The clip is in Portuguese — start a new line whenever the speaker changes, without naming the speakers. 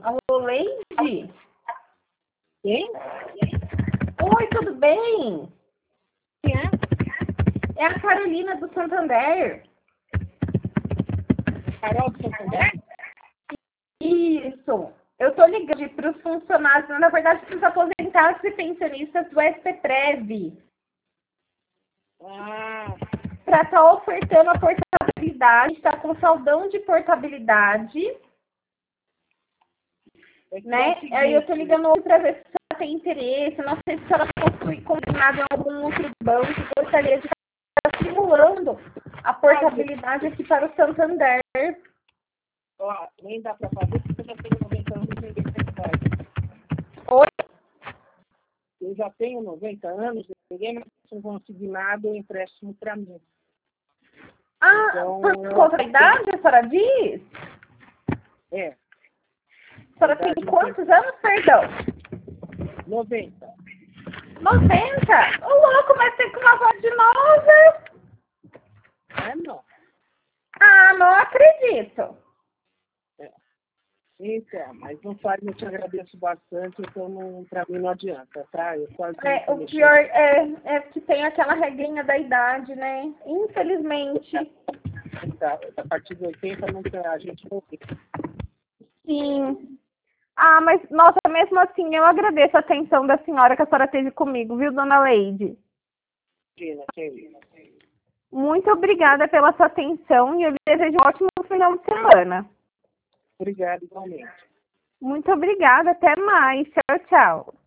Alô, Leide?
Quem?
Oi, tudo bem?
Quem é?
É a Carolina do Santander.
Carol do Santander?
Isso. Eu tô ligando para os funcionários, na verdade, para os aposentados e pensionistas do SPPREV. Para estar ofertando a portabilidade, está com saldão de portabilidade. Né? Aí eu tô ligando para ver se você tem interesse. Não sei se a senhora possui combinado em algum outro banco. Gostaria de estar simulando a portabilidade aqui para o Santander.
Ó, nem dá para fazer porque eu já tenho 90 anos e ninguém tem idade.
Oi?
Eu já tenho 90 anos e ninguém mais tem consignado o empréstimo para mim.
Ah,
Então,
por conta da idade, a senhora diz?
É.
A senhora tem quantos anos, perdão?
90.
90? Ô, louco, mas tem com uma voz de nova.
É, não.
Ah, não acredito.
Então, mas não faz, eu te agradeço bastante, então para mim não adianta, tá? Eu quase
O pior é que tem aquela regrinha da idade, né? Infelizmente.
A partir de 80 não tem, a gente não tem.
Sim. Ah, mas, nossa, mesmo assim, eu agradeço a atenção da senhora que a senhora teve comigo, viu, dona Leide? Muito obrigada pela sua atenção e eu lhe desejo um ótimo final de semana.
Obrigado, igualmente.
Muito obrigada, até mais. Tchau, tchau.